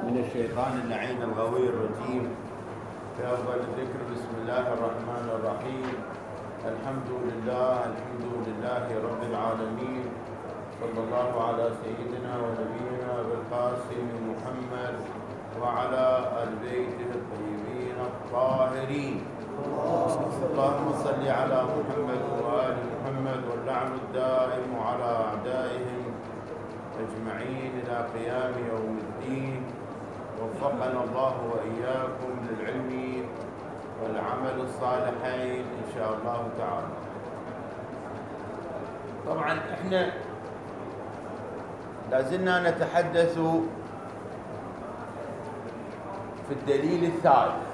من الشيطان اللعين الغوي الرجيم. في أفضل الذكر بسم الله الرحمن الرحيم. الحمد لله رب العالمين. صلى الله على سيدنا ونبينا بالقاسم محمد وعلى آل بيته الطيبين الطاهرين. اللهم صل على محمد وآل محمد واللعن الدائم على أعدائهم أجمعين إلى قيام يوم الدين. وفقنا الله وإياكم للعلم والعمل الصالحين إن شاء الله تعالى. طبعا احنا لازلنا نتحدث في الدليل الثالث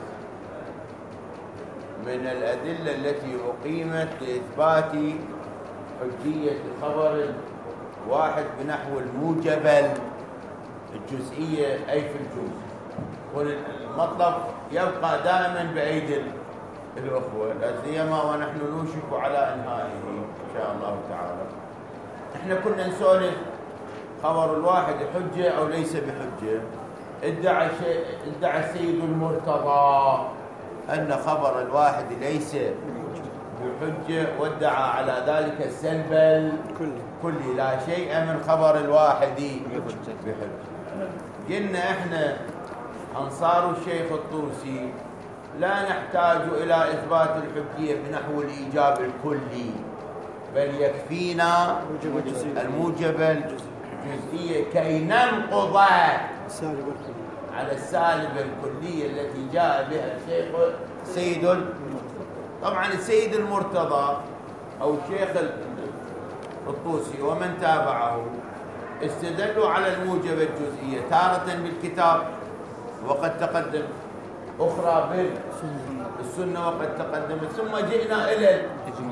من الأدلة التي أقيمت لإثبات حجية خبر واحد بنحو الموجب الجزئية أي في الجزء. والمطلب يبقى دائما بأيدي الأخوة لا سيما ونحن نوشك على إنهائه إن شاء الله تعالى. احنا كنا نسولف خبر الواحد حجة أو ليس بحجة. ادعى السيد المرتضى أن خبر الواحد ليس بحجة، وادعى على ذلك السلب الكلي، لا شيء من خبر الواحد بحجة. قلنا احنا أنصار الشيخ الطوسي لا نحتاج إلى إثبات الحجية بنحو الإيجاب الكلي، بل يكفينا الموجب الجزئية كي ننقض على السالب الكلية التي جاء بها الشيخ سيد. طبعا السيد المرتضى أو الشيخ الطوسي ومن تابعه استدلوا على الموجب الجزئية تارة بالكتاب وقد تقدم، أخرى بالسنة وقد تقدمت، ثم جئنا إلى الإجماع.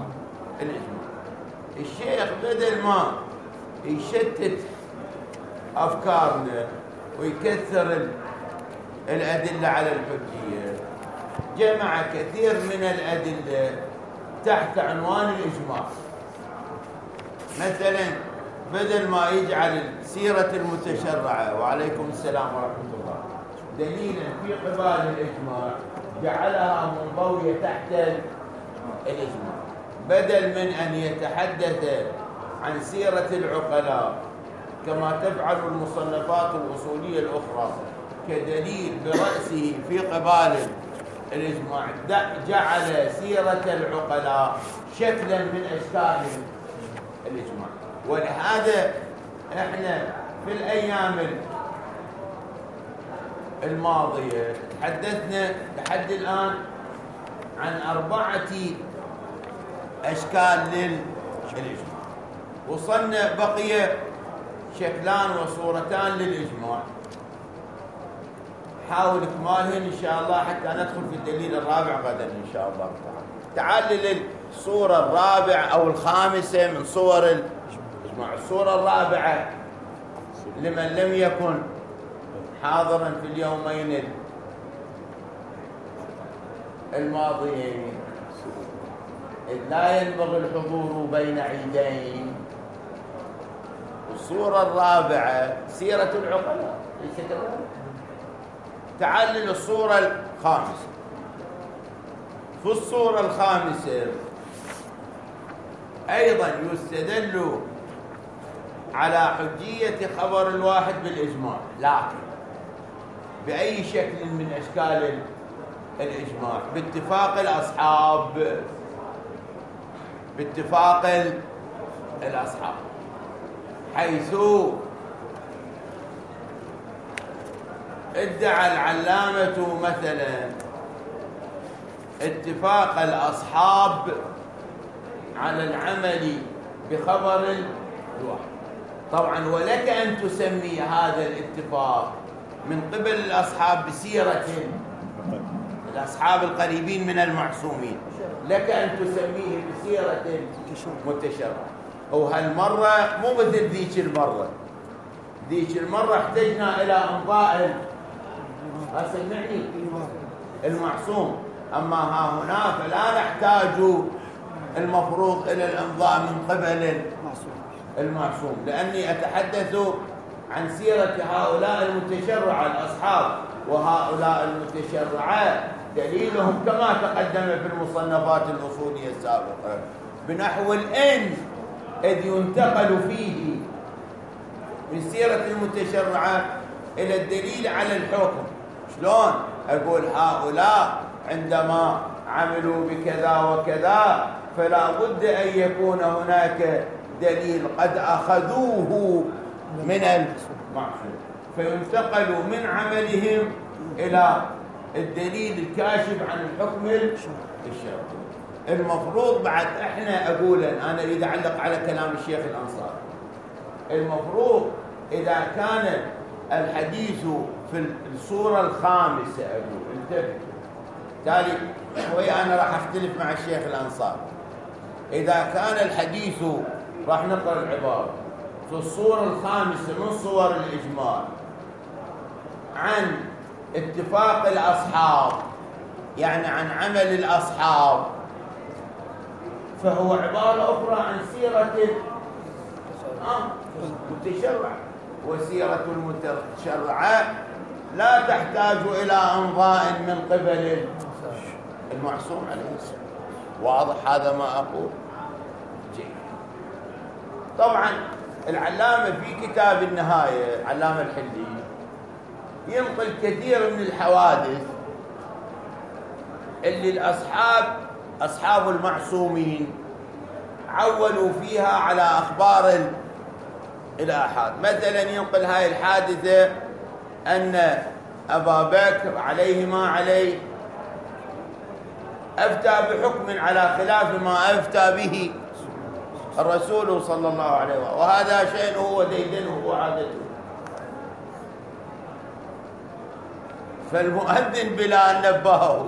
الشيخ بدل ما يشتت أفكارنا ويكثر الأدلة على الحجية، جمع كثير من الأدلة تحت عنوان الإجماع. مثلا بدل ما يجعل سيرة المتشرعة وعليكم السلام ورحمة الله دليلا في قبال الإجماع، جعلها منضوية تحت الإجماع، بدل من أن يتحدث عن سيرة العقلاء كما تفعل المصنفات الأصولية الأخرى كدليل برأسه في قبال الإجماع، جعل سيرة العقلاء شكلا من أشكال الإجماع. ولهذا احنا في الأيام الماضية تحدثنا لحد الآن عن 4 أشكال للإجماع، وصلنا بقي شكلان وصورتان للإجماع، حاول إكمالهن إن شاء الله حتى ندخل في الدليل الرابع غدا إن شاء الله تعالى. تعال للصورة الرابعة أو الخامسة من صور الإجماع. الصورة الرابعة لمن لم يكن حاضرا في اليومين الماضيين، إذ لا ينبغي الحضور بين عيدين. الصورة الرابعة سيرة العقلاء. تعال للصورة الخامسة. في الصورة الخامسة أيضا يستدل على حجية خبر الواحد بالإجماع، لكن بأي شكل من أشكال الإجماع؟ باتفاق الأصحاب، باتفاق الأصحاب، حيث ادعى العلامة مثلا اتفاق الأصحاب على العمل بخبر الواحد. طبعا ولك أن تسمي هذا الاتفاق من قبل الأصحاب بسيرة الأصحاب القريبين من المعصومين، لك أن تسميه بسيرة متشرعة. وهالمرة مو مثل ذيك المرة. ذيك المرة احتجنا إلى أمضاء سمعني المعصوم، أما ها هنا فلا نحتاج المفروض إلى الإمضاء من قبل المعصوم، لأني أتحدث عن سيرة هؤلاء المتشرعة الأصحاب وهؤلاء المتشرعات دليلهم كما تقدم في المصنفات الأصولية السابقة بنحو الإن إذ ينتقل فيه من سيرة المتشرعات إلى الدليل على الحكم. شلون أقول هؤلاء عندما عملوا بكذا وكذا فلا بد أن يكون هناك دليل قد أخذوه من المعصوم، فينتقل من عملهم إلى الدليل الكاشف عن الحكم الشرعي. المفروض بعد احنا أقول أنا أريد أعلق على كلام الشيخ الأنصاري، المفروض إذا كان الحديث في الصورة الخامسة أقول انتبه تالي شوية أنا راح أختلف مع الشيخ الأنصاري. إذا كان الحديث راح نقرأ العبارة في الصورة الخامسة من صور الإجمال عن اتفاق الأصحاب يعني عن عمل الأصحاب، فهو عبارة أخرى عن سيرة المتشرع، وسيرة المتشرعات لا تحتاج إلى أمضاء من قبل المعصوم عليه السلام. واضح هذا ما أقول؟ جيد. طبعا العلامة في كتاب النهاية العلامة الحلي ينقل كثير من الحوادث اللي الأصحاب أصحاب المعصومين عولوا فيها على أخبار الآحاد. مثلا ينقل هاي الحادثة أن أبا بكر عليه ما عليه أفتى بحكم على خلاف ما أفتى به الرسول صلى الله عليه وسلم، وهذا شيء هو ديدنه وعادته. فالمؤذن بلال نبهه،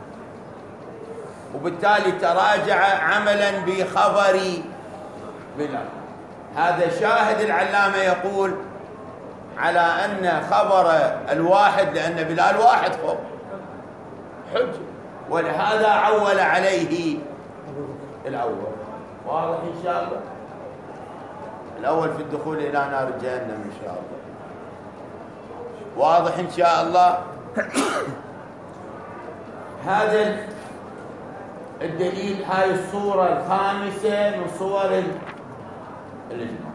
وبالتالي تراجع عملا بخبر بلال. هذا شاهد العلامة يقول على أن خبر الواحد، لأن بلال واحد خب حج، ولهذا عول عليه الأول. واضح إن شاء الله؟ الأول في الدخول إلى نار جهنم إن شاء الله. واضح إن شاء الله؟ هذا الدليل، هاي الصورة الخامسة من صور الإجماع.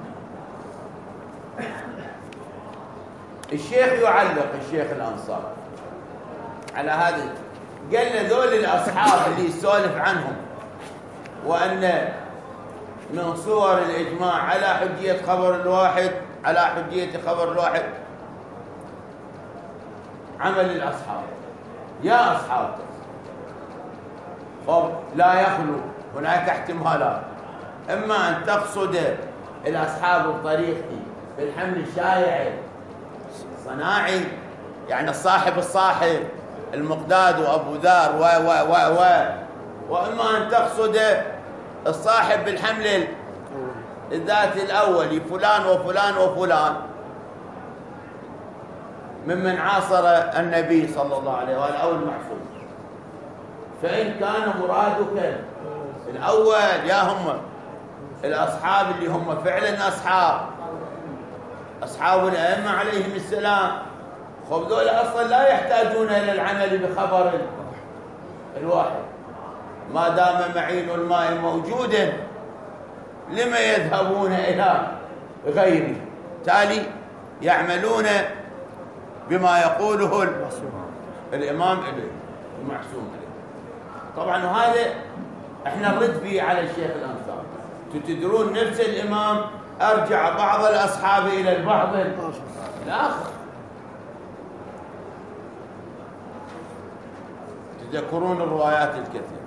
الشيخ يعلق الشيخ الأنصاري على هذا، قال ذول الأصحاب اللي يسولف عنهم وأن من صور الإجماع على حجية خبر الواحد، على حجية خبر الواحد عمل الأصحاب. يا أصحاب طب لا يخلو هناك احتمالات، إما أن تقصد الأصحاب بطريقتي بالحمل الشائع صناعي، يعني الصاحب المقداد وأبو ذر وإما أن تقصد الصاحب بالحمل الذاتي الأولي فلان وفلان وفلان ممن عاصر النبي صلى الله عليه وآله أو المعصوم. فإن كان مرادك الأول يا هم الأصحاب اللي هم فعلا أصحاب الأئمة عليهم السلام، خب دول أصلا لا يحتاجون إلى العمل بخبر الواحد، ما دام معين الماء موجودا لما يذهبون إلى غيره؟ تالي يعملون بما يقوله الإمام المعصوم عليه. طبعا وهذا احنا نرد فيه على الشيخ الأنصاري. تدرون نفس الإمام أرجع بعض الأصحاب إلى البعض الآخر. تذكرون الروايات الكثيرة،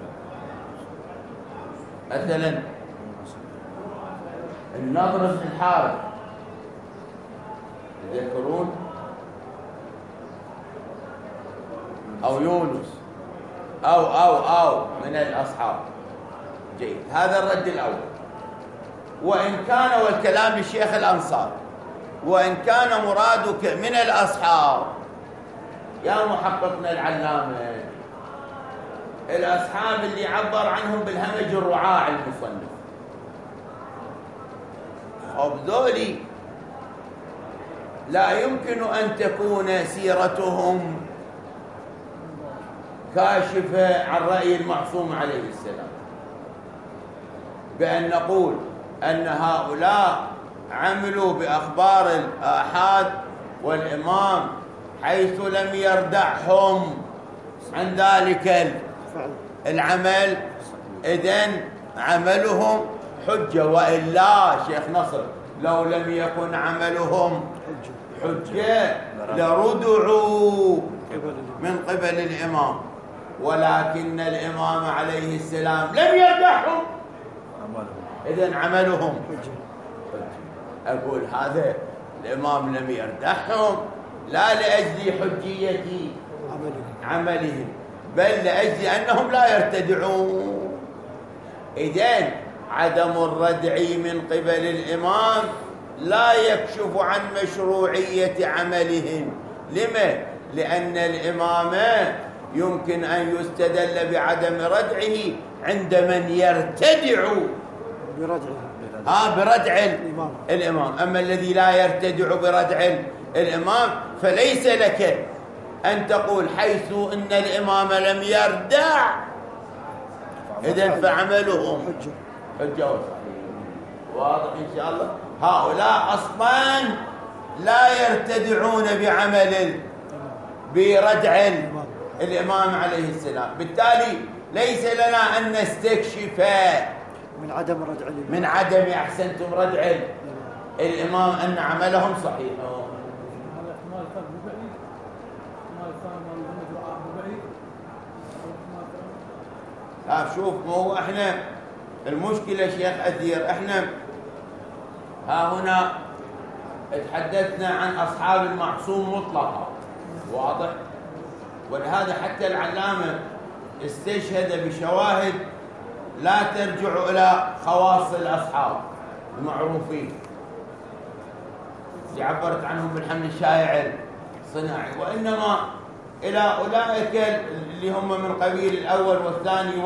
مثلا النضر بن الحارث، تذكرون؟ أو يونس أو من الأصحاب. جيد، هذا الرد الأول. وإن كان، والكلام للشيخ الأنصاري، وإن كان مرادك من الأصحاب يا محققنا العلامة الأصحاب اللي عبر عنهم بالهمج الرعاع المصنف، خب ذولي لا يمكن أن تكون سيرتهم كاشفة عن رأي المعصوم عليه السلام، بأن نقول أن هؤلاء عملوا بأخبار الآحاد والإمام حيث لم يردعهم عن ذلك العمل، إذن عملهم حجة. وإلا شيخ نصر لو لم يكن عملهم حجة لردعوا من قبل الإمام، ولكن الإمام عليه السلام لم يردعهم، إذن عملهم حجة. أقول هذا الإمام لم يردعهم لا لأجل حجية عملهم، بل لأجل أنهم لا يرتدعون. إذن عدم الردع من قبل الإمام لا يكشف عن مشروعية عملهم. لما؟ لأن الإمام يمكن أن يستدل بعدم ردعه عند من يرتدع بردع الإمام. أما الذي لا يرتدع بردع الإمام فليس لك أن تقول حيث إن الإمام لم يردع إذن فعملهم حجة. واضح إن شاء الله؟ هؤلاء أصلاً لا يرتدعون بردع الإمام عليه السلام، بالتالي ليس لنا أن نستكشف من عدم أحسنتم ردع الإمام أن عملهم صحيح. شوف، ما هو احنا المشكلة شيخ أثير، احنا ها هنا تحدثنا عن أصحاب المعصوم مطلقا، واضح؟ ولهذا حتى العلامة استشهد بشواهد لا ترجع إلى خواص الأصحاب المعروفين اللي عبرت عنهم بالحمل الشائع الصناعي، وإنما إلى أولئك اللي هم من قبيل الأول والثاني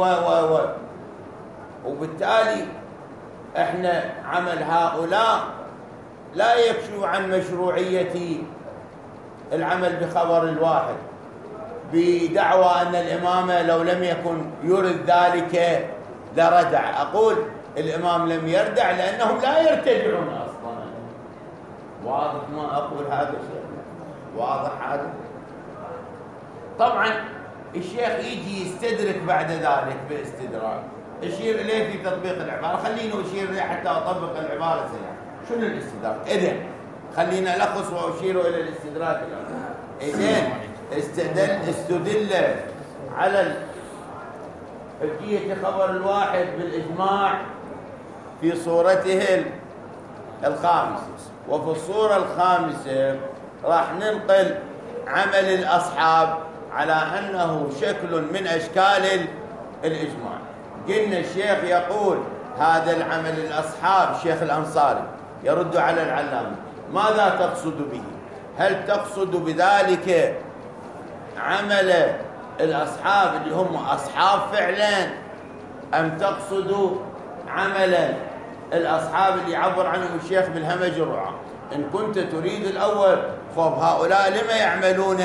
وبالتالي احنا عمل هؤلاء لا يكشف عن مشروعية العمل بخبر الواحد بدعوى أن الإمام لو لم يكن يرد ذلك لردع. أقول الإمام لم يردع لأنهم لا يرتدعون أصلا. واضح ما أقول هذا الشيء؟ واضح هذا؟ طبعا الشيخ يجي يستدرك بعد ذلك باستدراك، اشير اليه في تطبيق العباره. خليني اشير اليه حتى اطبق العباره سريعا. شنو الاستدراك؟ اذن خلينا الخص واشير الى الاستدراك. اذن استدل على حجيه خبر الواحد بالاجماع في صورته الخامسه، وفي الصوره الخامسه راح ننقل عمل الاصحاب على أنه شكل من أشكال الإجماع. قلنا الشيخ يقول هذا العمل الأصحاب، الشيخ الأنصاري يرد على العلامة، ماذا تقصد به؟ هل تقصد بذلك عمل الأصحاب اللي هم أصحاب فعلا، أم تقصد عمل الأصحاب اللي يعبر عنهم الشيخ بالهمج الرعاة؟ إن كنت تريد الأول فهؤلاء لما يعملون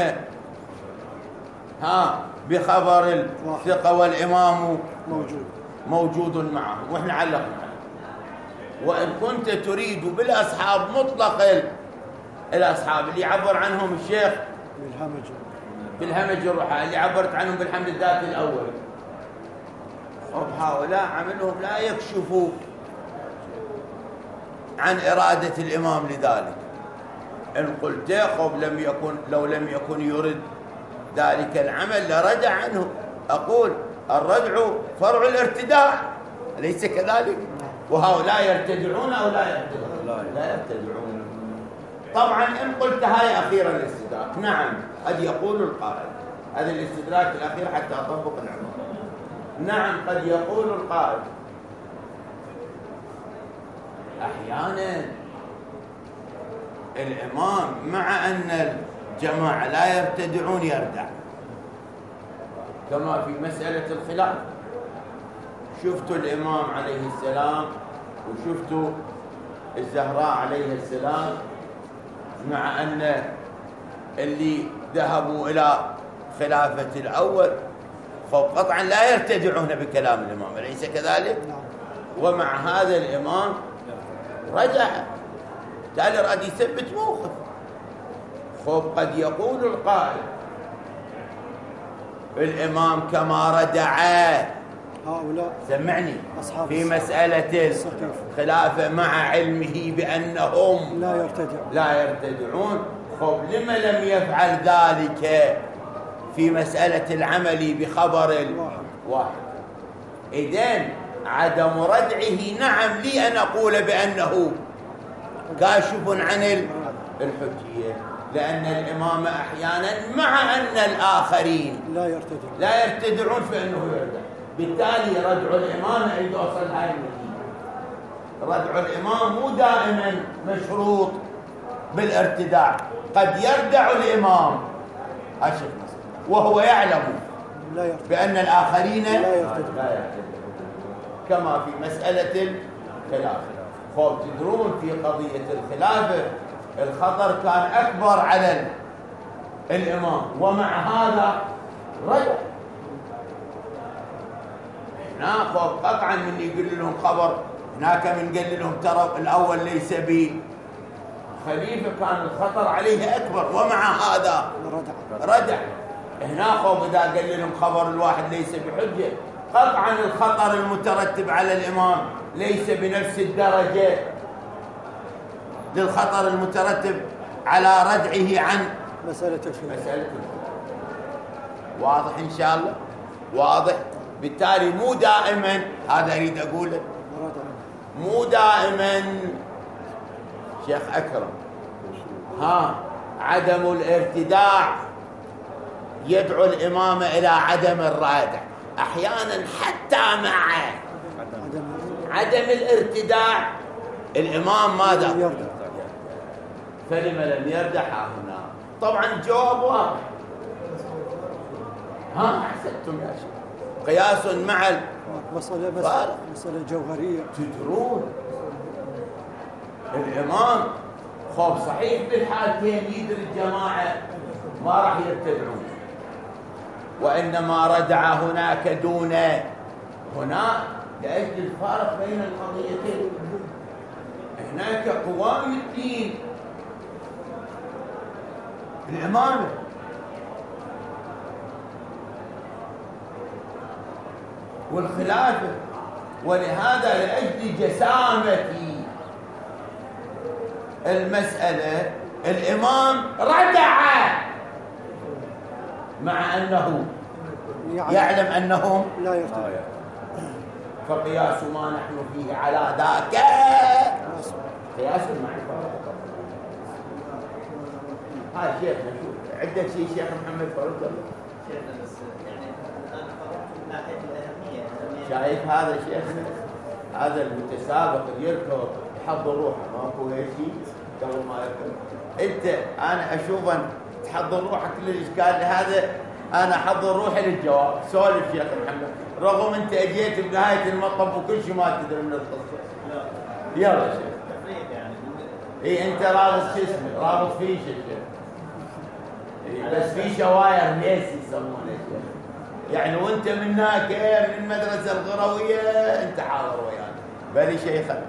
بخبر الثقة والإمام موجود معهم وإحنا علقنا عليه. وإن كنت تريد بالأصحاب مطلق الأصحاب اللي يعبر عنهم الشيخ بالهمج الرحى اللي عبرت عنهم بالحمد الذاتي الأول، هؤلاء عملهم لا يكشفوا عن إرادة الإمام لذلك. إن قلت لو لم يكن يرد ذلك العمل لردع عنه، أقول الردع فرع الارتداع، أليس كذلك؟ وهؤلاء يرتدعون أو لا يرتدعون؟ لا يرتدعون. طبعا إن قلت هاي أخيرا الاستدراك، نعم قد يقول القائل، هذا الاستدراك الأخير حتى أطبق العبارة، نعم قد يقول القائل أحيانا الإمام مع أن الجماعة لا يرتدعون يردع، كما في مسألة الخلاف. شفتوا الإمام عليه السلام وشفتوا الزهراء عليه السلام مع أن اللي ذهبوا إلى خلافة الأول فقطعا لا يرتدعون بكلام الإمام، أليس كذلك؟ ومع هذا الإمام رجع، بالتالي راد يثبت موقف. قد يقول القائل الإمام كما ردع هؤلاء سمعني في مسألة الخلافة مع علمه بأنهم لا يرتدعون، لما لم يفعل ذلك في مسألة العمل بخبر الواحد؟ إذن عدم ردعه نعم لي أن أقول بأنه كاشف عن الحجية، لأن الإمام أحيانا مع أن الآخرين لا يرتدعون فإنه يردع. بالتالي ردع الإمام عند أصل هاي النتيجة، ردع الإمام مو دائما مشروط بالارتداع، قد يردع الإمام وهو يعلم بأن الآخرين لا يرتدعون، كما في مسألة الخلافة. تدرون في قضية الخلافة الخطر كان أكبر على الإمام، ومع هذا رجع. هناك قطعا من يقول لهم خبر، هناك من قال لهم ترى الأول ليس بخليفة، كان الخطر عليه أكبر، ومع هذا رجع. هناك إذا قال لهم خبر الواحد ليس بحجة، قطعا الخطر المترتب على الإمام ليس بنفس الدرجة للخطر المترتب على ردعه عن مسألة الخلاف. واضح إن شاء الله؟ واضح. بالتالي مو دائما، هذا أريد أقوله، مو دائما شيخ أكرم عدم الارتداع يدعو الإمام إلى عدم الردع. أحيانا حتى مع عدم الارتداع الإمام ماذا؟ فلما لم يردع هنا؟ طبعا الجواب واضح. أحسنتم يا شيخ. قياس مع مسألة جوهرية. تدرون الإمام صحيح بالحالتين يدري الجماعة ما راح يرتدعون، وإنما ردع هناك دون هناك لأجل الفارق بين القضيتين. هناك قوام الدين الإمامة، والخلافة، ولهذا لأجل جسامة المسألة الإمام ردع، مع أنه يعلم أنهم لا يرتدعون. فقياس ما نحن فيه على ذاك قياس المعرفة. هاي شيخنا شوف عندك شيخ محمد فرد الله شيخنا، بس يعني أنا فرقت من ناحية الأهمية. شايف هذا شيخنا، هذا المتسابق اللي يركض يحضر روحه، ماكو شيء قبل ما يركض. أنت أنا أشوف أن تحضر روحك للإشكال هذا، أنا أحضر روحي للجواب. سولف شيخ محمد، رغم أنت أجيت بنهاية المطلب وكل شيء ما تدري من القصة. يلا شيخ. أنت رابط شو اسمه، رابط فيش الشيخ. بس في شواير ليس يسمونه يعني، وانت من هناك من المدرسه الغرويه انت حاضر ويانا. بلي شيخنا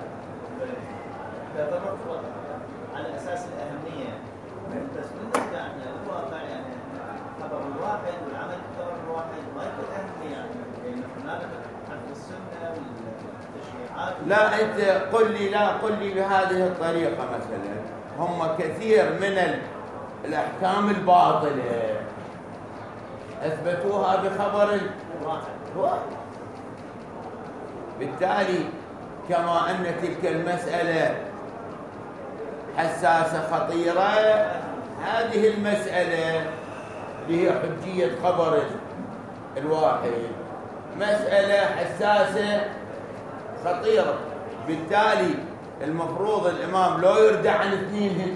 على اساس الاهميه، بس بالنسبه للواقع يعني خبر الواحد والعمل بخبر الواحد ما يكون اهميه، يعني هناك حفظ السنه والتشريعات. لا انت قل لي بهذه الطريقه مثلا، هم كثير من الأحكام الباطلة أثبتوها بخبر الواحد. بالتالي كما أن تلك المسألة حساسة خطيرة، هذه المسألة اللي هي حجية خبر الواحد مسألة حساسة خطيرة. بالتالي المفروض الإمام لو يردع عن اثنينهم،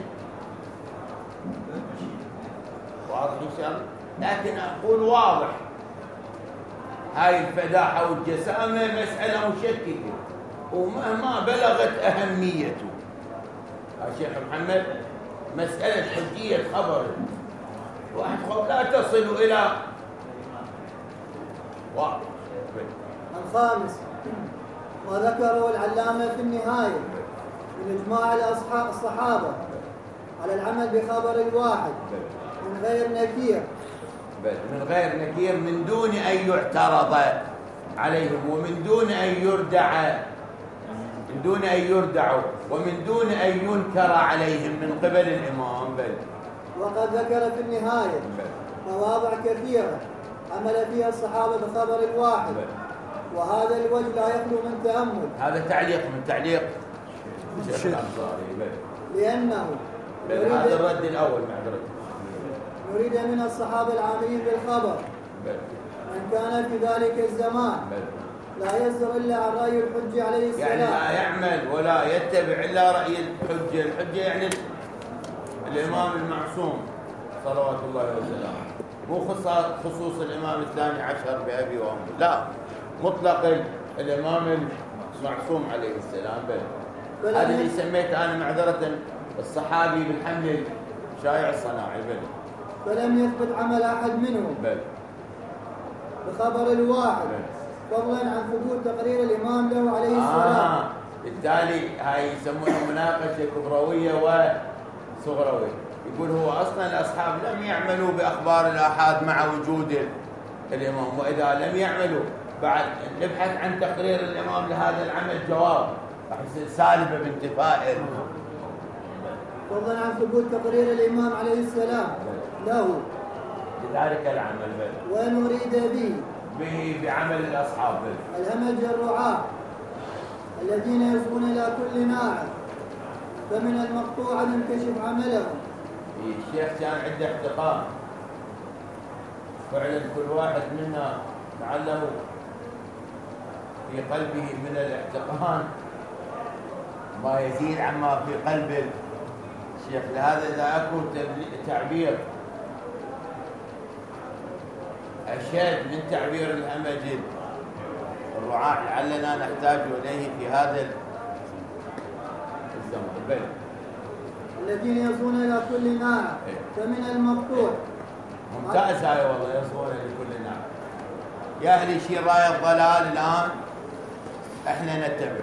واضح إن شاء الله. لكن أقول واضح هاي الفداحة والجسامة مسألة مشككة، ومهما بلغت أهميته يا شيخ محمد، مسألة حجية خبر واحد لا تصل إلى الخامس ما ذكره العلامة في النهاية من إجماع الصحابة على العمل بخبر الواحد من غير نكير، من غير نكير، من دون أن يعترض عليهم ومن دون أن يردعوا ومن دون أن ينكر عليهم من قبل الإمام. وقد ذكر في النهاية مواضع كثيرة عمل فيها الصحابة بخبر الواحد، وهذا الوجه لا يخلو من تأمل. هذا تعليق من تعليق الشيخ الأنصاري، لأنه هذا الرد الأول معذرة نريد من الصحابة العاملين بالخبر من كان في ذلك الزمان لا يصدر إلا عن رأي الحجة عليه السلام، يعني لا يعمل ولا يتبع إلا رأي الحجة. الحجة يعني الإمام المعصوم صلوات الله وسلامه، مو خصوص الإمام الثاني عشر بأبي وأمي، لا، مطلق الإمام المعصوم عليه السلام. هذا اللي سميت أنا معذرة الصحابي بالحمل شائع الصناعي. فلم يثبت عمل أحد منهم بخبر الواحد فضلا عن ثبوت تقرير الإمام له عليه السلام. بالتالي هاي يسمونها مناقشة كبروية وصغروية. يقول هو أصلا الأصحاب لم يعملوا بأخبار الآحاد مع وجود الإمام، وإذا لم يعملوا بعد نبحث عن تقرير الإمام لهذا العمل، جواب راح يصير سالبة بانتفائه. فضلا عن ثبوت تقرير الإمام عليه السلام له لذلك العمل وإن أريد به بعمل الأصحاب الهمج الرعاة الذين يصغون إلى كل ناعم، فمن المقطوع أن ينكشف عملهم. الشيخ كان عنده احتقان فعلا، كل واحد منا لعله في قلبه من الاحتقان ما يزيد عما في قلب الشيخ. لهذا إذا أكو تعبير أشد من تعبير الهمج الرعاة لعلنا نحتاج إليه في هذا الزمن. الذين يصغون إلى كل ناعم فمن المقطوع. ممتاز هاي والله، يصغون لكل ناعم. يا أهل شير راية الضلال الآن احنا نتبع.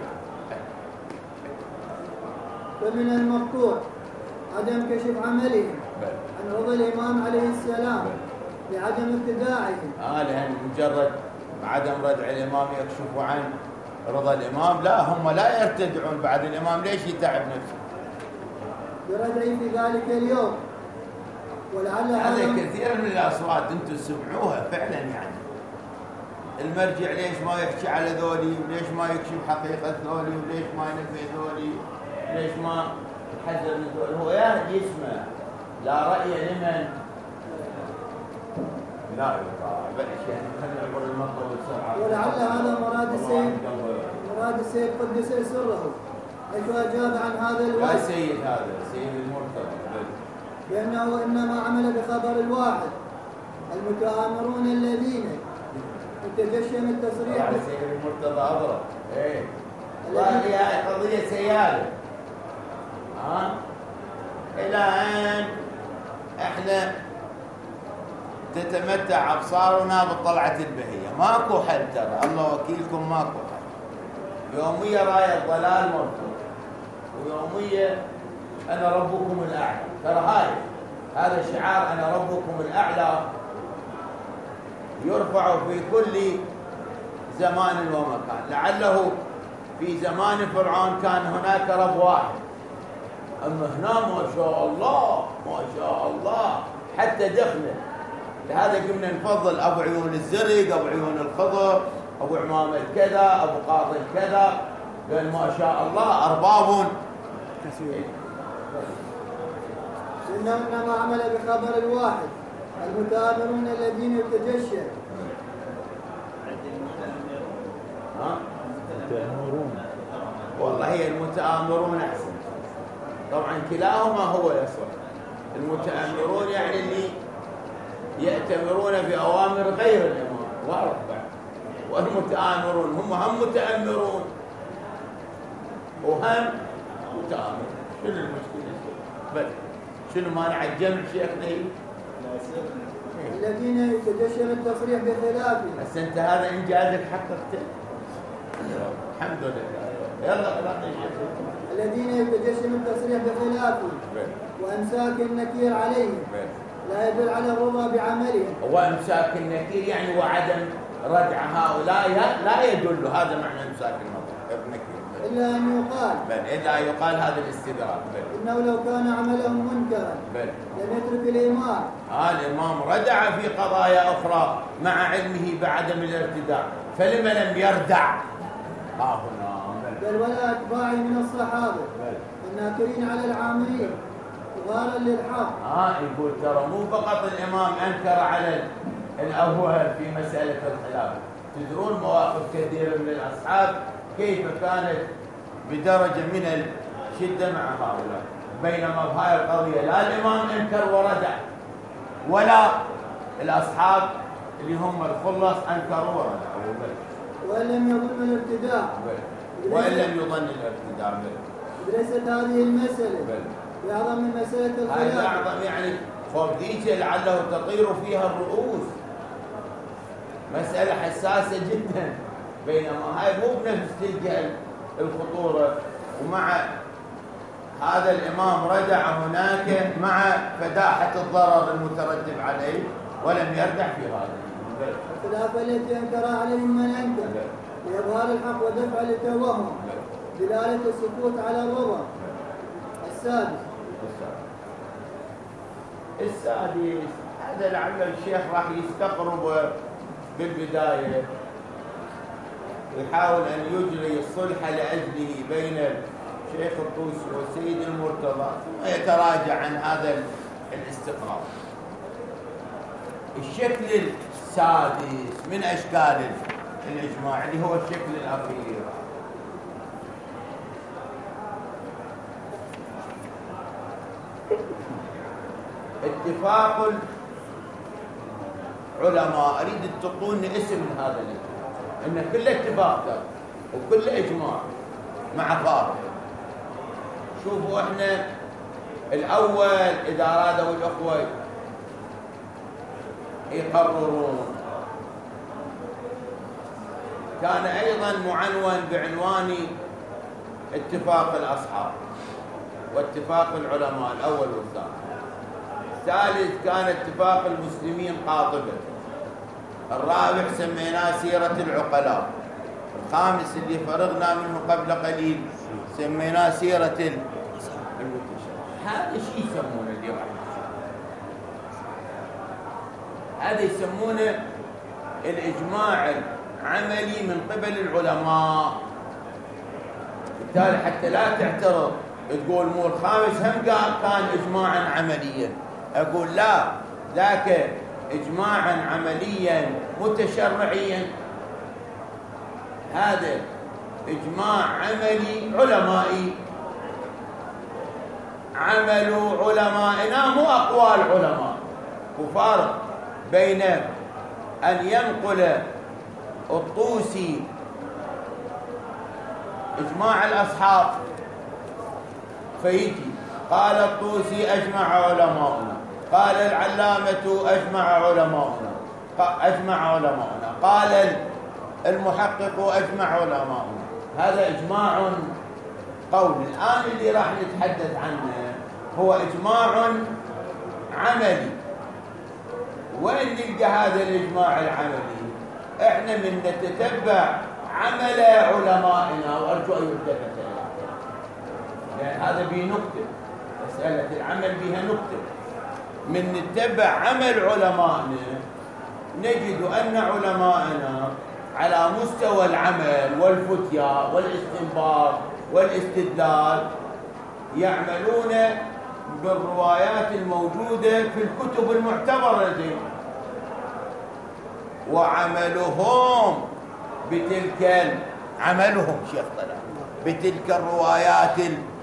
فمن المقطوع عدم كشف عملهم عن رضا الإمام عليه السلام لعدم ابتداعهم. لأن مجرد عدم ردع الإمام يكشف عن رضا الإمام، لا، هم لا يرتدعون بعد الإمام، ليش يتعب نفسه بردعي في ذلك اليوم. ولعل هذا كثير من الأصوات أنتم تسمعوها فعلا، يعني المرجع ليش ما يحكي على ذولي، وليش ما يكشف حقيقة ذولي، وليش ما ينفي ذولي، ليش ما يحذر من ذولي. هو يهدي يسمع، لا رأي لمن لا يطاع. يعني خلينا نقول المطلب بسرعة. ولعل هذا مراد السيد قدس سره، حيث أجاب عن هذا الوجه. يا سيد، هذا سيد المرتضى، بأنه إنما عمل بخبر الواحد المتآمرون الذين تجشم التصريح. سيد المرتضى أضرب. وهي قضية سيالة. إلى أن إحنا تتمتع أبصارنا بالطلعة البهية، ماكو حل، ترى الله وكيلكم ماكو حل. يومية راية الضلال مرفوض، ويومية أنا ربكم الأعلى. ترى هذا شعار أنا ربكم الأعلى يرفع في كل زمان ومكان. لعله في زمان فرعون كان هناك رب واحد، أما هنا ما شاء الله ما شاء الله حتى دخله. لهذا قمنا نفضل أبو عيون الزرق، أبو عيون الخضر، أبو عمامة كذا، أبو قاضي كذا، قال ما شاء الله أرباب كثير. إنما عمل بخبر الواحد المتآمرون الذين يتجشم. والله هي المتآمرون أحسن، طبعا كلاهما هو يصح. المتآمرون يعني اللي يأتمرون بأوامر غير الإمام، واضح بعد. والمتآمرون هم متأمرون وهم متآمرون. شنو المشكلة؟ بس شنو مانع الجمع شيخنا؟ لا يصير الذين يتجشم التصريح بخلافه. بس انت هذا انجازك حققته. الحمد لله. يلا اقرأ يا شيخ. الذين يتجشم التصريح بخلافه وامساك النكير عليهم لا يدل على الرضا بعملهم. هو امساك النكير يعني وعدم ردع هؤلاء لا يدل، هذا معنى امساك النكير. الا ان يقال الا يقال هذا الاستدراك. انه لو كان عملهم منكرا لم يترك الامام. الامام ردع في قضايا اخرى مع علمه بعدم الارتداع، فلما لم يردع هنا؟ بل ولا اتباعه من الصحابه الناكرين على العاملين غارا للحق. يقول ترى مو فقط الامام انكر على الاول في مساله الخلاف، تدرون مواقف كثيره من الاصحاب كيف كانت بدرجه من الشده مع هؤلاء، بينما بهاي القضيه لا الامام انكر وردع ولا الاصحاب اللي هم الخلص انكروا وردعوا. وان لم يظن الابتداع وان لم يظن الابتداع. ليست هذه المساله بأعظم من مسألة الخلاف. هذا أعظم يعني فوق ذيك لعله تطير فيها الرؤوس، مسألة حساسة جدا، بينما هاي مو بنفس تلك الخطورة. ومع هذا الإمام ردع هناك مع فداحة الضرر المترتب عليه ولم يردع في هذا الخلاف التي أنكر عليهم من أنكر لإظهار الحق ودفع للتوهم دلالة السكوت على الرضا. السادس هذا لعل الشيخ راح يستقرب بالبداية، يحاول أن يجري الصلح لأجله بين الشيخ الطوسي والسيد المرتضى، ثم يتراجع عن هذا الاستقرار. الشكل السادس من أشكال الإجماع اللي هو الشكل الأخير، اتفاق العلماء. أريد تعطوني اسم هذا الاتفاق، إن كل اتفاق وكل إجماع مع فارق. شوفوا إحنا الأول إذا أرادوا الأخوة يقررون كان أيضا معنون بعنوان اتفاق الأصحاب واتفاق العلماء الأول والثاني. الثالث كان اتفاق المسلمين قاطبة. الرابع سميناه سيرة العقلاء. الخامس اللي فرغنا منه قبل قليل سميناه سيرة المتشابه. هذا شيء يسمونه اللي راح هذا يسمونه الإجماع العملي من قبل العلماء. بالتالي حتى لا تعترض تقول مو الخامس هم كان إجماعا عمليا، أقول لا، ذاك إجماعا عمليا متشرعيا، هذا إجماع عملي علمائي، عمل علمائنا مو أقوال علماء. وفارق بين أن ينقل الطوسي إجماع الأصحاب فيجي قال الطوسي أجمع علماؤنا، قال العلامة أجمع علماؤنا، قال المحقق أجمع علماؤنا. هذا إجماع قول. الآن اللي راح نتحدث عنه هو إجماع عملي. وين نلقى هذا الإجماع العملي؟ إحنا من نتتبع عمل علمائنا، وأرجو أن يلتفت إليه، لأن هذا به نكتة، مسألة العمل بها نكتة. من نتبع عمل علمائنا نجد أن علمائنا على مستوى العمل والفتيا والاستنباط والاستدلال يعملون بالروايات الموجودة في الكتب المعتبرة لديهم، وعملهم بتلك شيخ طلال بتلك الروايات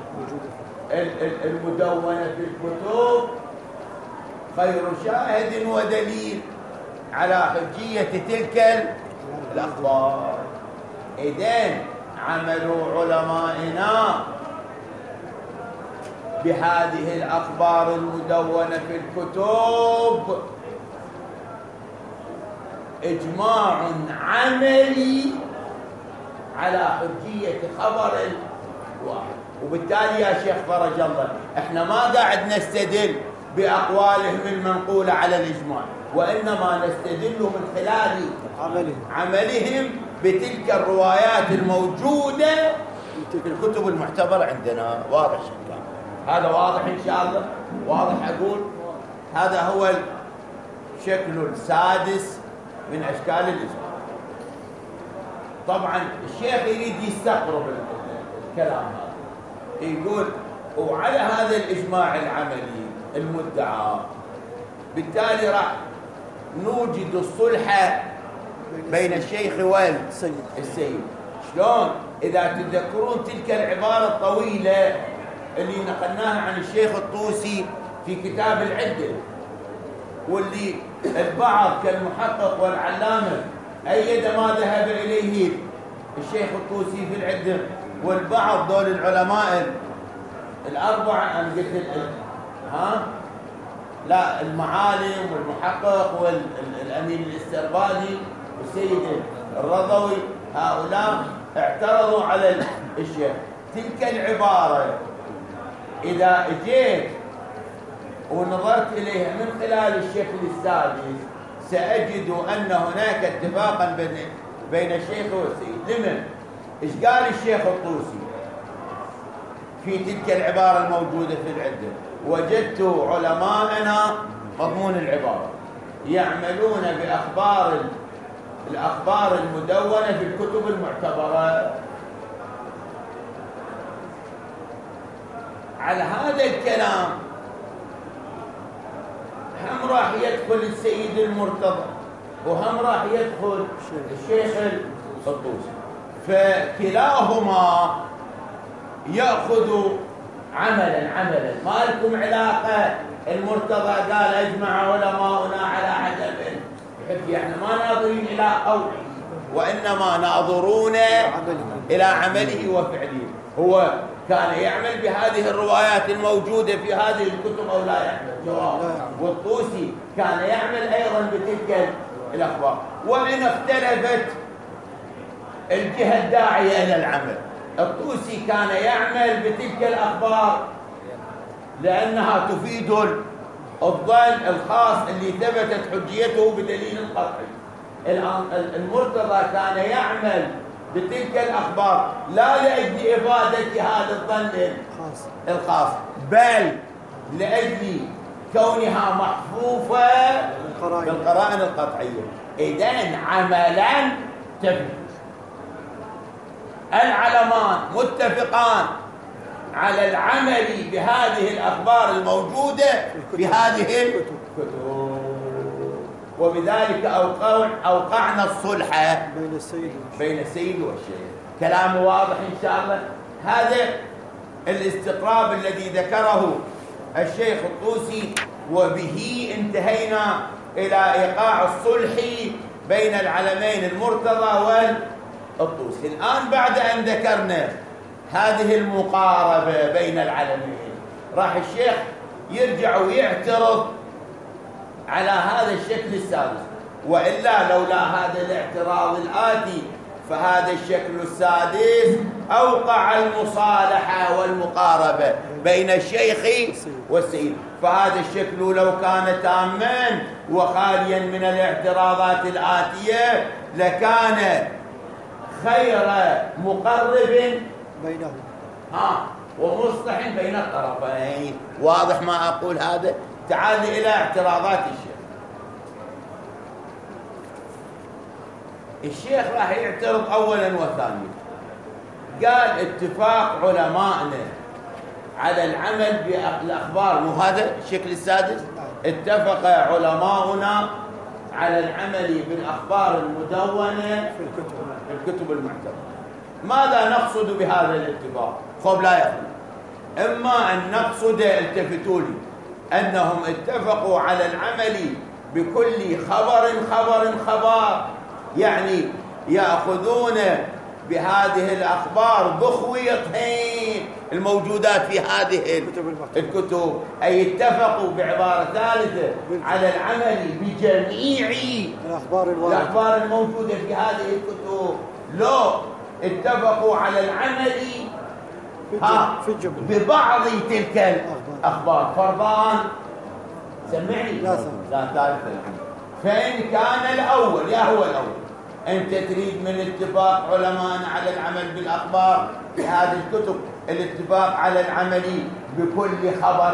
المدونة في الكتب خير شاهد ودليل على حجية تلك الأخبار. إذن عمل علمائنا بهذه الأخبار المدونة في الكتب إجماع عملي على حجية خبر واحد. وبالتالي يا شيخ فرج الله احنا ما قاعد نستدل بأقوالهم المنقولة على الإجماع، وإنما نستدل من خلال عملهم بتلك الروايات الموجودة في الكتب المعتبرة عندنا. واضح شكرا؟ هذا واضح إن شاء الله؟ واضح أقول؟ هذا هو الشكل السادس من أشكال الإجماع. طبعا الشيخ يريد يستقرب الكلام هذا، يقول وعلى هذا الإجماع العملي المدعى بالتالي راح نوجد الصلح بين الشيخ والسيد. شلون؟ إذا تذكرون تلك العبارة الطويلة اللي نقلناها عن الشيخ الطوسي في كتاب العدة، واللي البعض كالمحقق والعلامة أيد ما ذهب إليه الشيخ الطوسي في العدة، والبعض دول العلماء الأربعة أنا قلت لا المعالم والمحقق والأمين الاستربادي والسيد الرضوي، هؤلاء اعترضوا على الشيخ. تلك العبارة إذا اجيت ونظرت إليها من خلال الشكل السادس سأجد أن هناك اتفاقا بين الشيخ والسيد. لمن؟ إيش قال الشيخ الطوسي في تلك العبارة الموجودة في العدة؟ وجدت علماءنا مضمون العبارة يعملون الأخبار المدونة في الكتب المعتبرة. على هذا الكلام هم راح يدخل السيد المرتضى وهم راح يدخل الشيخ الطوسي، فكلاهما يأخذ عملا ما لكم علاقة. المرتضى قال أجمع علماؤنا على عدم الحجة، احنا ما ناظرين إلى قوله وإنما ناظرون إلى عمله وفعله. هو كان يعمل بهذه الروايات الموجودة في هذه الكتب أو لا يعمل؟ جواب. والطوسي كان يعمل أيضا بتلك الأخبار، وإن اختلفت الجهة الداعية إلى العمل. الطوسي كان يعمل بتلك الأخبار لأنها تفيد الظن الخاص اللي ثبتت حجيته بدليل قطعي. المرتضى كان يعمل بتلك الأخبار لا لأجل إفادة هذا الظن الخاص، بل لأجل كونها محفوفة بالقرائن القطعية. إذن عملا تفيد. العلمان متفقان على العمل بهذه الأخبار الموجودة في هذه الكتب، وبذلك أوقعنا الصلح بين السيد والشيخ. كلام واضح إن شاء الله. هذا الاستقراب الذي ذكره الشيخ الطوسي، وبه انتهينا إلى إيقاع الصلح بين العلمين المرتضى والطوسي. الآن بعد أن ذكرنا هذه المقاربة بين العلمين راح الشيخ يرجع ويعترض على هذا الشكل السادس، وإلا لولا هذا الاعتراض الآتي فهذا الشكل السادس أوقع المصالحة والمقاربة بين الشيخ والسيد. فهذا الشكل لو كان تاما وخاليا من الاعتراضات الآتية لكان خير مقرب بينهم ومصلح بين الطرفين. واضح ما أقول هذا؟ تعال إلى اعتراضات الشيخ راح يعترض أولا وثانيا. قال اتفاق علمائنا على العمل بالأخبار، مو هذا الشكل السادس؟ اتفق علماؤنا على العمل بالأخبار المدونة في الكتب المعتبرة. ماذا نقصد بهذا الاتفاق؟ خب لا يخلو، إما أن نقصد، التفتوا لي، أنهم اتفقوا على العمل بكل خبر، يعني يأخذون بهذه الأخبار بخويطهم المسلمين الموجودات في هذه الكتب، أي اتفقوا بعبارة ثالثة على العمل بجميع الأخبار الموجودة في هذه الكتب. لو اتفقوا على العمل ببعض تلك الأخبار فرضان، سمعني لا ثالثة. فإن كان الأول هو الأول، أنت تريد من اتفاق علماء على العمل بالأخبار في هذه الكتب الاتفاق على العمل بكل خبر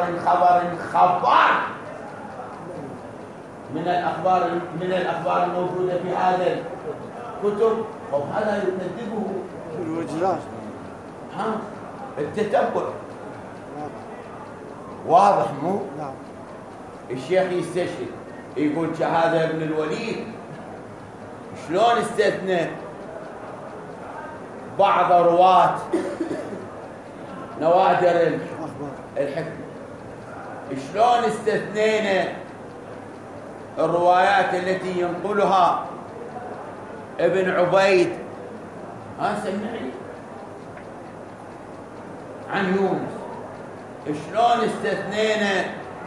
من الأخبار الموجودة في هذا الكتب، أو هذا يكذبه الوجدان. التتبع واضح مو؟ نعم. الشيخ يستشهد يقول شهادة ابن الوليد شلون استثنى بعض رواة نوادر الحكمة، شلون استثنينا الروايات التي ينقلها ابن عبيد سمعني عن يونس، شلون استثنينا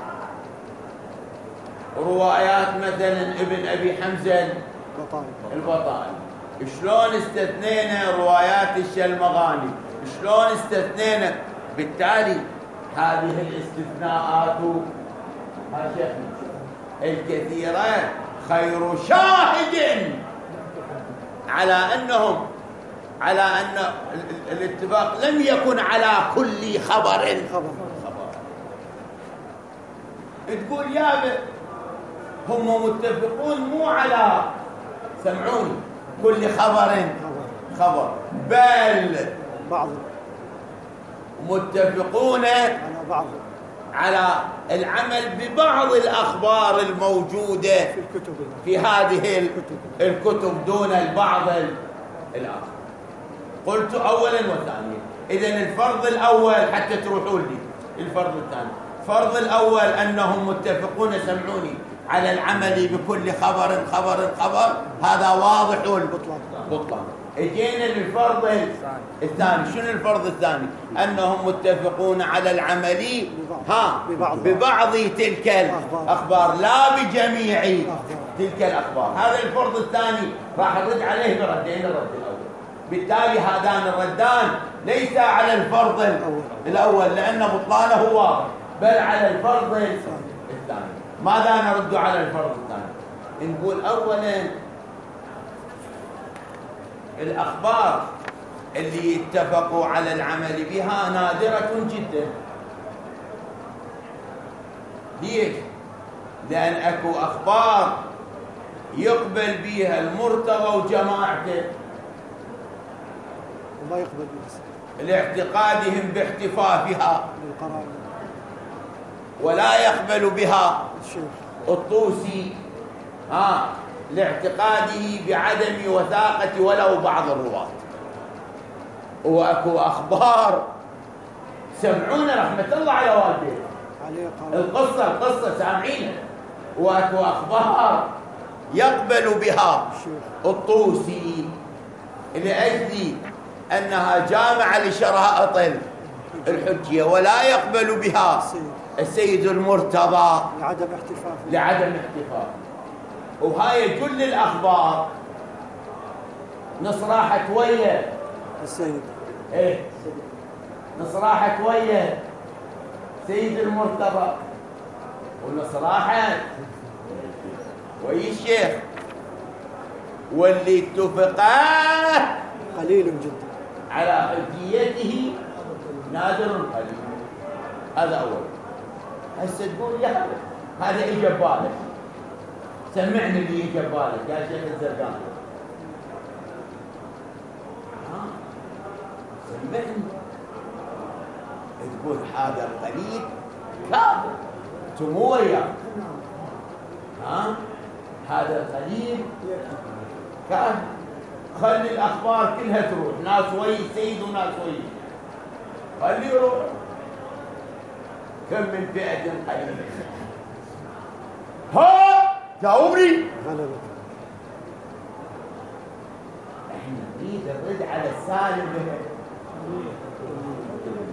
روايات مثلا ابن أبي حمزة البطائي، شلون استثنينا روايات الشلمغاني، شلون استثنينا. بالتالي هذه الاستثناءات الكثيرة خير شاهد على أن الاتفاق لم يكن على كل خبر. تقول يا هم متفقون مو على، سمعوني، كل خبر، بل متفقون على العمل ببعض الأخبار الموجودة في هذه الكتب دون البعض الآخر. قلت أولا وثانيا. إذن الفرض الأول حتى تروحوا لي الفرض الثاني. الفرض الأول أنهم متفقون، سمعوني، على العمل بكل خبر، هذا واضح البطلان. اجينا للفرض الثاني. شنو الفرض الثاني؟ أنهم متفقون على العمل ببعض تلك الأخبار لا بجميع تلك الأخبار. هذا الفرض الثاني راح أرد عليه بردين. الرد الأول، بالتالي هذان الردان ليس على الفرض الأول لأن بطلانه واضح، بل على الفرض الثاني. ماذا نرد على الفرض الثاني؟ نقول أولا الأخبار اللي اتفقوا على العمل بها نادرة جدا. ليش؟ لأن أكو أخبار يقبل بها المرتضى وجماعته وما يقبل بها لاعتقادهم باحتفافها، ولا يقبل بها الطوسي لاعتقاده بعدم وثاقة ولو بعض الرواة. وأكو أخبار، سمعونا رحمة الله على والديه، القصة سامعينها. وأكو أخبار يقبل بها الطوسي لأجل أنها جامعة لشرائط الحجية، ولا يقبل بها السيد المرتضى لعدم احتفاظ. وهاي كل الأخبار نصراحت ويا السيد، نصراحت ويا سيد المرتضى، ونصراحت ويا الشيخ، واللي اتفقا قليل جدا على حجيته نادر قليل. هذا أول. هسه تقول يا هذا إجا ببالك، سمعني اللي إجا ببالك يا شيخ الزرقاني، سمعني. تقول هذا القليل كاذب، تمو وياه، هذا القليل كاذب. خلي الأخبار كلها تروح، ناس وي سيد وناس وي، خلي يروح. كم من فئة قليلة. جاوبني. احنا نريد نرد على السالم به.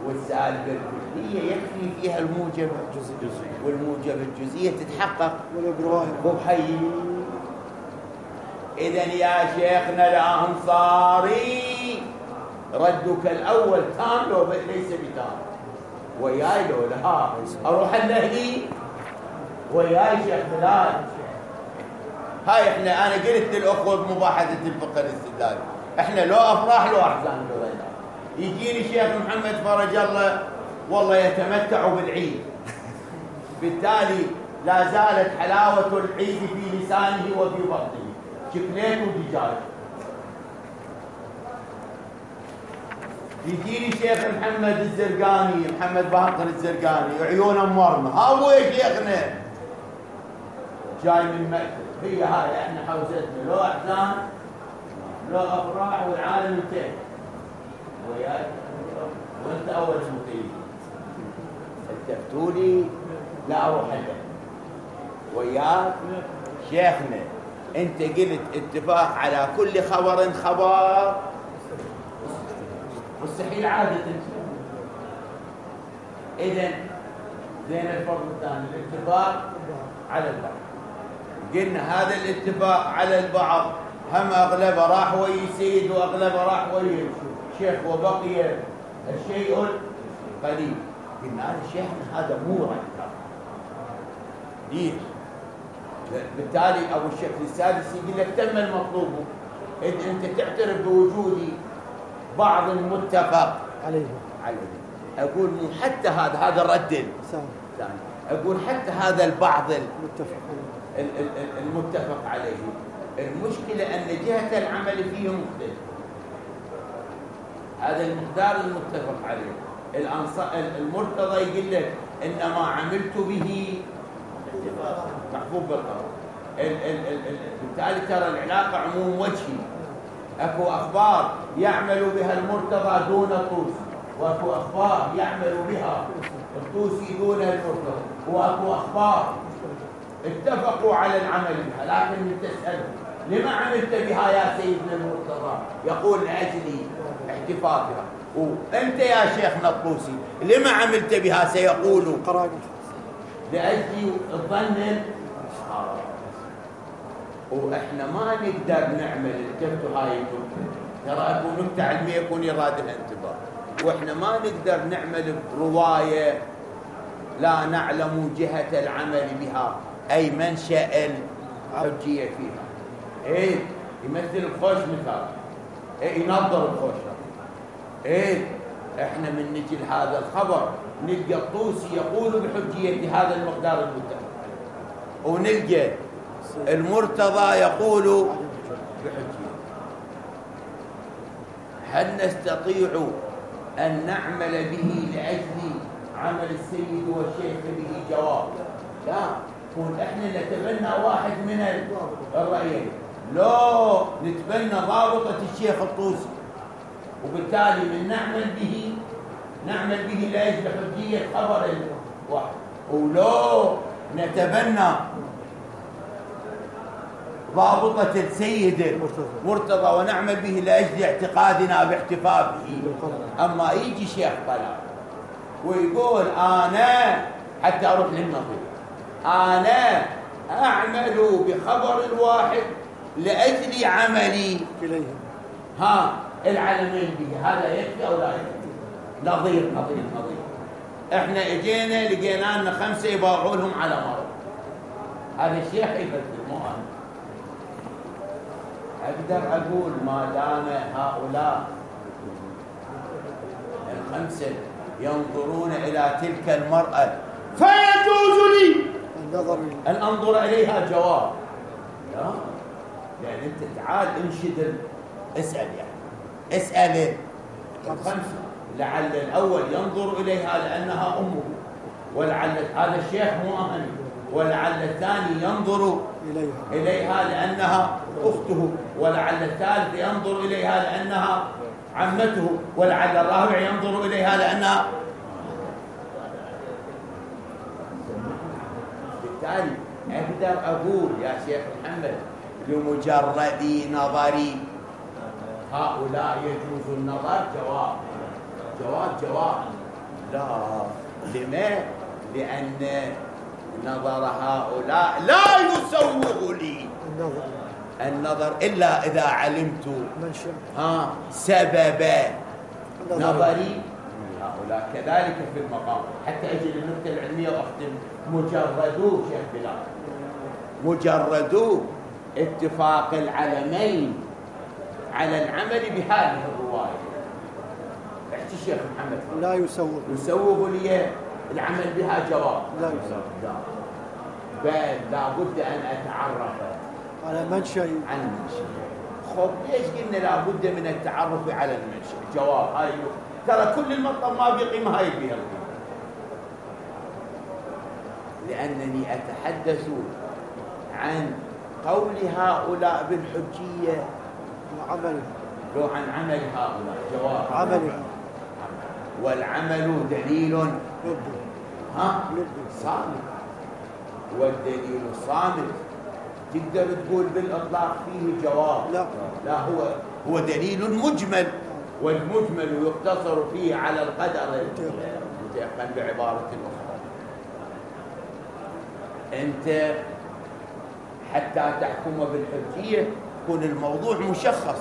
والسالبة الكلية يكفي فيها الموجب الجزئي، والموجب الجزئية تتحقق والإبراهيم حي. إذن يا شيخنا الأنصاري ردك الأول تام لو ليس بتام، وياي لو لا أروح النهلي وياي شيخ بلال. هاي احنا انا قلت للاخوه بمباحثه الفقه الاستدلالي، احنا لو افراح لو احزان لو غيرها. يجيني شيخ محمد فرج الله والله يتمتع بالعيد، بالتالي لا زالت حلاوه العيد في لسانه وفي بطنه، شكليت ودجاج. يجيني شيخ محمد الزرقاني، محمد باقر الزرقاني، عيونه مرمى، ها هو يا شيخنا جاي من مكه. هي هاي احنا حوزتنا لو احزان لو افراح والعالم انتهى وياك، وانت اول مطيب التفتولي لا اروح له وياك. شيخنا انت قلت اتفاق على كل خبر خبر مستحيل عادة. اذن زين الفرق الثاني الاتفاق على البعض. قلنا هذا الاتفاق على البعض هم اغلبه راح ويا سيد واغلبه راح ويا شيخ وبقي الشيء القليل. قلنا هذا شيخنا هذا مو رأي. ليش؟ بالتالي ابو الشكل السادس يقول لك تم المطلوب، إذ انت تعترف بوجود بعض المتفق عليه. اقول مو حتى هذا الرد ثاني، اقول حتى هذا البعض المتفق عليه. المشكله ان جهه العمل فيه مختلفه. هذا المقدار المتفق عليه المرتضى يقول لك انما عملت به محفوظ بالقرار. بالتالي ترى العلاقه عموم وجهي. اكو اخبار يعمل بها المرتضى دون الطوسي، واكو اخبار يعمل بها الطوسي دون المرتضى، واكو اخبار اتفقوا على العمل بها. لكن تسأله لما عملت بها يا سيدنا المرتضى؟ يقول لأجل احتفاظها. وانت يا شيخنا الطوسي لما عملت بها؟ سيقول لأجل الظن. واحنا ما نقدر نعمل التفتح هاي ترى اكو نكته علميه يكون يراد الانتباه، واحنا ما نقدر نعمل روايه لا نعلم جهه العمل بها اي منشا الحجيه فيها. ايه يمثل الخوش مثال، ايه ينظر الخوش. ايه احنا من نجي لهذا الخبر نلقى الطوسي يقول بحجيه هذا المقدار المتفق، ونلقى المرتضى يقول بحجيه. هل نستطيع ان نعمل به لاجل عمل السيد والشيخ به؟ جواب لا. كون احنا نتبنى واحد من الرايين، لو نتبنى ضابطه الشيخ الطوسي، وبالتالي من نعمل به لاجل حجيه خبر الواحد، ولو نتبنى ضابطة السيد مرتضى ونعمل به لأجل اعتقادنا باحتفاء به. أما يجي شيخ طلال ويقول أنا حتى أروح للنظير أنا أعمل بخبر الواحد لأجل عملي العلمين به، هذا يكفي أو لا يكفي؟ نظير. احنا اجينا لقينا لنا 5 يباعوا لهم على مرض. هذا الشيخ يفسر مو أنا. أقدر أقول ما دام هؤلاء 5 ينظرون إلى تلك المرأة فيجوز لي أن أنظر إليها. جواب لا. يعني أنت تعال انشد اسأل، يعني اسأل 5 لعل الأول ينظر إليها لأنها أمه، ولعل هذا الشيخ مو أهني، ولعل الثاني ينظر إليها لأنها أخته، ولعل الثالث ينظر إليها لأنها عمته، ولعل الرابع ينظر إليها لأنها. بالتالي أقدر أقول يا شيخ محمد لمجرد نظري هؤلاء يجوز النظر. جواب لا. لما؟ لأن نظر هؤلاء لا يسوغ لي النظر إلا إذا علمت سبب نظري هؤلاء. كذلك في المقام. حتى أجي للنقطة العلمية وأختم. مجرد شيخ بلال، مجرد اتفاق العلمين على العمل بهذه الرواية، احكي الشيخ محمد، لا يسوغ لي العمل بها جواب. لا يسوغ. لا، بل لا بد أن أتعرف على منشأ عن المنشأ. خب ليش قلنا لا بد من التعرف على المنشأ؟ جواب. هاي ترى كل المطلب ما بقيمة هاي بها، لأنني أتحدث عن قول هؤلاء بالحجية العمل، لو عن عمل هؤلاء. جواب. عملها. والعمل دليل لبي صامت، والدليل الصامت تقدر تقول بالإطلاق فيه جواب. لا هو دليل مجمل، والمجمل يقتصر فيه على القدر المتيقن. بعبارة أخرى، أنت حتى تحكم بالحجية يكون الموضوع مشخص،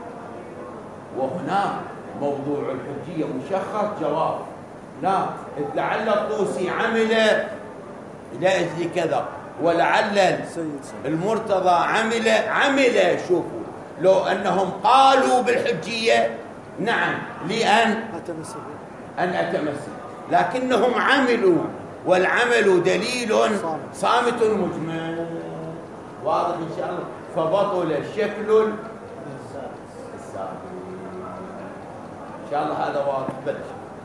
وهنا موضوع الحجية مشخص جواب. لا، لعل الطوسي عمل لأجل كذا، ولعل المرتضى عمل. شوفوا، لو أنهم قالوا بالحجية نعم لأن أتمسك، لكنهم عملوا، والعمل دليل صامت مجمل. واضح إن شاء الله. فبطل الشكل السابق. إن شاء الله هذا واضح. بلش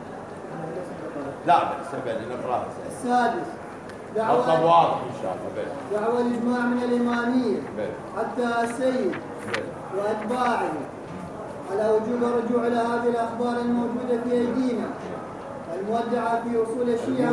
لا بلش نقرأ. السادس، مطلب واضح إن شاء الله. بلش دعوى الإجماع من الإمامية حتى السيد وأتباعه على وجوب الرجوع إلى هذه الأخبار الموجودة في أيدينا المودعة في أصول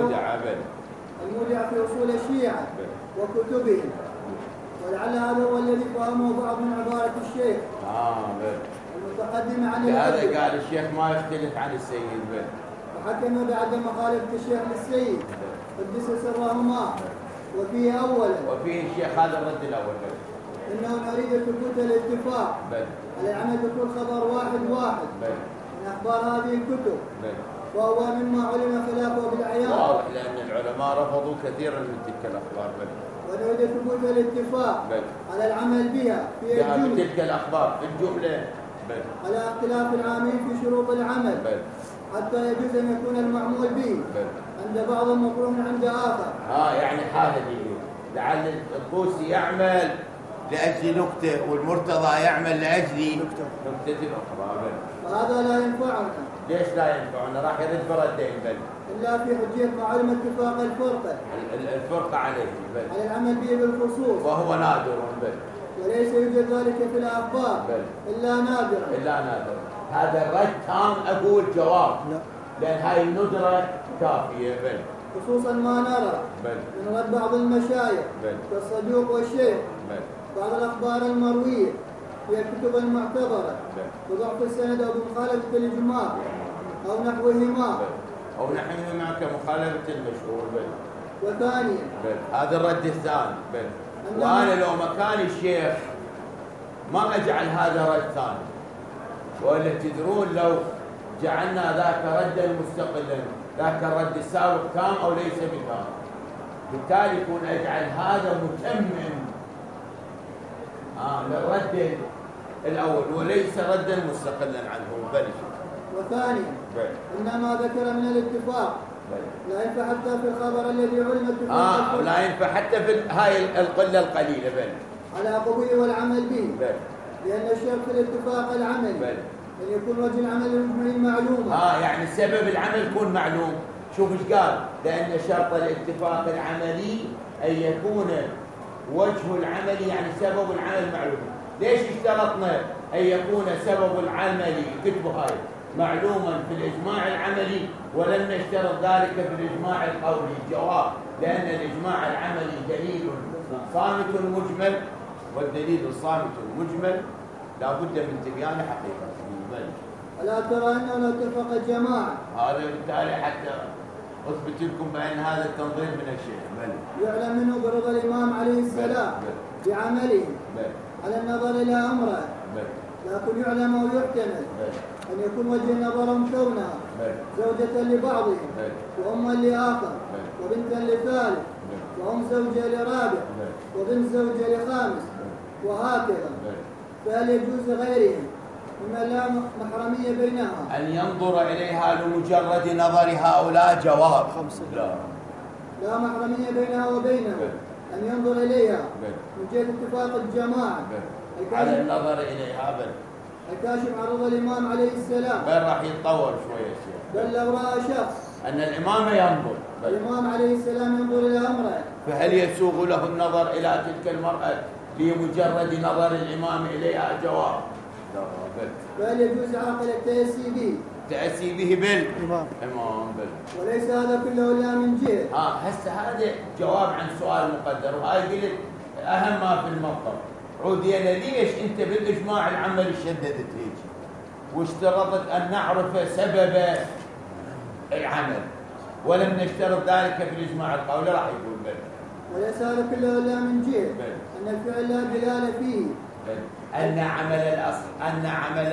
الشيعة وكتبهم، ولعل هذا هو الذي فهمه بعض من عبارة الشيخ المتقدم عن هذا قال الشيخ ما يختلف عن السيد وحكم بعد مخالفة الشيخ للسيد قدس سرهما. وفيه أولا، وفيه الشيخ هذا الرد الأول إنه نريد ثبوت الاتفاق على العمل بكل خبر واحد من أخبار هذه الكتب، وهو مما علم خلافه بالعيان. واضح، لأن العلماء رفضوا كثيرا من تلك الأخبار. ونريد ثبوت الاتفاق على العمل بها في الجملة، تلك الأخبار في الجملة على اختلاف العاملين في شروط العمل، حتى يجوز أن يكون المعمول به عند بعض مكروه عند آخر. يعني حالة دي، لعل الطوسي يعمل لأجل نكتة والمرتضى يعمل لأجل نكتة أخرى. وهذا لا ينفعنا. ليش لا ينفعنا؟ راح يرد بردين إلا في حجية معلومة اتفاق الفرقة عليه على العمل به بالخصوص، وهو نادر وليس يوجد ذلك في الأخبار إلا نادرا. هذا الرد تام. أقول جواب لأن هاي الندرة كافية. خصوصا ما نرى من رد بعض المشايخ كالصدوق والشيخ بعض الأخبار المروية في الكتب المعتبرة بضعف السند أو بمخالفة الإجماع أو نحوهما كمخالفة المشهور. وثانيا، هذا الرد الثاني. وأنا لو مكان الشيخ ما أجعل هذا رد ثاني، ولا تدرون لو جعلنا ذاك ردا مستقلا، ذاك الرد السابق تام أو ليس بتام، بالتالي يكون أجعل هذا متمم للرد الأول وليس ردا مستقلا عنه. وثانيا، إنما ذكر من الاتفاق لا ينفع حتى في الخبر الذي علم اتفاق لا ينفع حتى في هاي القلة القليلة على قبوله والعمل به، لأن الشرط في الاتفاق العمل أن يكون وجه العمل المجمع معلوما. يعني سبب العمل يكون معلوم. شوف ايش قال، لأن شرط الاتفاق العملي أن يكون وجه العمل، يعني سبب العمل معلوم. ليش اشترطنا أن يكون سبب العمل كتبه هاي معلوما في الإجماع العملي ولم نشترط ذلك في الإجماع القولي؟ الجواب، لأن الإجماع العملي دليل صامت مجمل، والدليل الصامت المجمل لا بد من تبيان حقيقته. ألا ترى أنه لو اتفق الجماعة هذا بالتالي حتى أثبت لكم بأن هذا التنظيم من الشيخ. يعلم منه برضا الإمام عليه السلام بعمله على النظر إلى أمره، لكن يعلم ويحتمل أن يكون وجه نظرهم كونها زوجة لبعضهم وأما لآخر وبنتا لثالث وأم زوجة لرابع وبنت زوجة لخامس وهكذا، فهل يجوز غيرهم مما لا محرمية بينها أن ينظر إليها لمجرد نظر هؤلاء؟ جواب لا محرمية بينها وبينه، أن ينظر إليها من جهة اتفاق الجماعة على النظر إليها الكاشف عن رضا الإمام عليه السلام، بل راح يتطور شوية الشيخ. بل لو رأى شخص أن الإمام ينظر، الإمام عليه السلام ينظر إلى أمره، فهل يسوغ له النظر إلى تلك المرأة لمجرد نظر الإمام إليها؟ جواب فهل يجوز عقل التأسي به بالإمام وليس هذا كله إلا من جهة. هسه هذا جواب عن سؤال مقدر، وهاي قلت أهم ما في المطلب. عودينا ليش أنت بالإجماع العملي شددت هيك واشترطت أن نعرف سبب العمل ولم نشترط ذلك في الإجماع القولي؟ راح يقول بل وليس هذا كله إلا من جهة أن الفعل لا دلالة فيه، أن عمل الأصل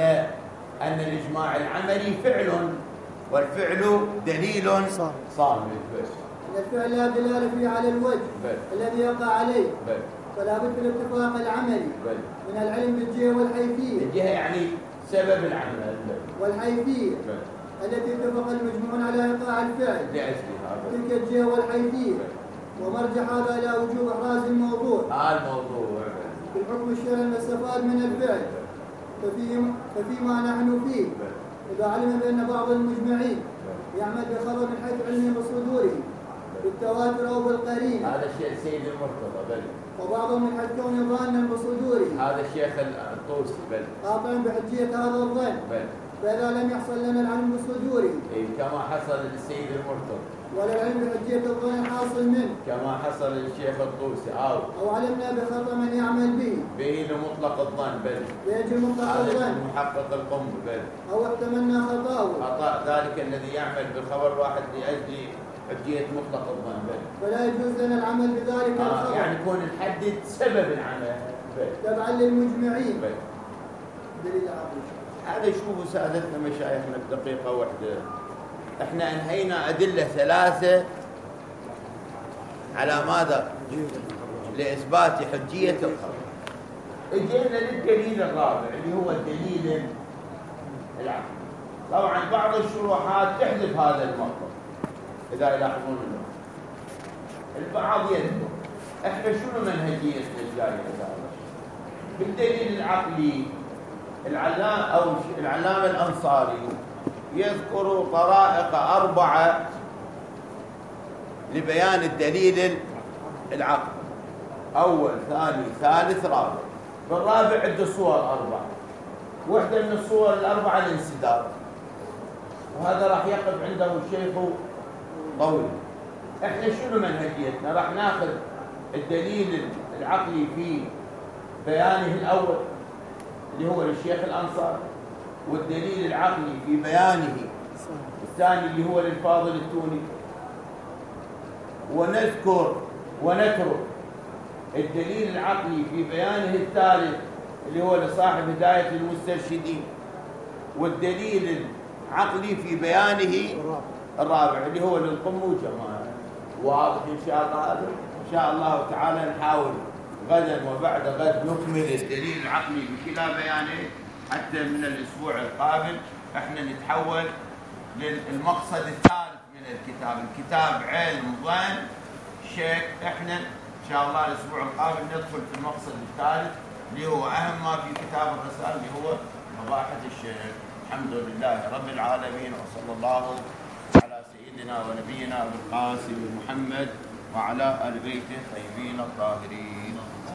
أن الإجماع العملي فعل والفعل دليل صامت، أن الفعل لا دلالة فيه على الوجه الذي يقع عليه، فلا بد من الاتفاق العملي من العلم بالجهة والحيثية. الجهة يعني سبب العمل والحيثية التي اتفق المجموعون على إيقاع الفعل تلك الجهة والحيثية، ومرجع هذا إلى وجوب إحراز الموضوع في الحكم الشرعي المستفاد من الفعل. ففيما نحن فيه إذا علم بأن بعض المجمعين يعمل بخبر من حيث علمه بصدوره بالتواتر أو بالقرين، هذا الشيء سيد المرتضى وبعضهم من حيث كونه ظانا بصدوره، هذا الشيخ الطوسي قاطع بحجية هذا الظن، فإذا لم يحصل لنا العلم بصدوره كما حصل للسيد المرتضى، ولا العلم بحجية الظن الحاصل منه كما حصل للشيخ الطوسي، أو علمنا بخطأ من يعمل به لمطلق الظن بيجي مطلق الظن محقق القم أو احتملنا خطأ ذلك الذي يعمل بالخبر واحد لأجل حجية مطلق الظن فلا يجوز لنا العمل بذلك الخبر، يعني يكون نحدد سبب العمل تبعا للمجمعين دليل عقلي. هذا شوفوا سادتنا مشايخنا بدقيقة واحدة، احنا انهينا أدلة 3 على ماذا؟ لإثبات حجية الخبر. اجينا للدليل الرابع اللي هو الدليل العقلي. طبعا بعض الشروحات تحذف هذا المطلب إذا يلاحظون البعض يذكر. احنا شنو منهجية استدلالنا هذا؟ بالدليل العقلي العلامة الأنصاري يذكر طرائق 4 لبيان الدليل العقلي، أول ثاني ثالث رابع. بالرابع عنده صور 4، واحدة من الصور ال4 الانسداد، وهذا راح يقف عنده الشيخ طويل. احنا شنو منهجيتنا؟ راح ناخذ الدليل العقلي في بيانه الأول اللي هو للشيخ الأنصاري، والدليل العقلي في بيانه الثاني اللي هو للفاضل التوني، ونذكر ونترك الدليل العقلي في بيانه الثالث اللي هو لصاحب هداية المسترشدين، والدليل العقلي في بيانه الرابع اللي هو للقم وجماعة. واضح إن شاء الله هذا؟ إن شاء الله تعالى نحاول غدا وبعد غد نكمل الدليل العقلي بكلا بيانه، حتى من الأسبوع القابل احنا نتحول للمقصد الثالث من الكتاب علم ظن شيك. احنا ان شاء الله الأسبوع القابل ندخل في المقصد الثالث اللي هو أهم ما في كتاب الرسالة اللي هو مباحث الشيخ. الحمد لله رب العالمين، وصلى الله على سيدنا ونبينا أبو القاسم محمد وعلى آل بيته الطيبين الطاهرين.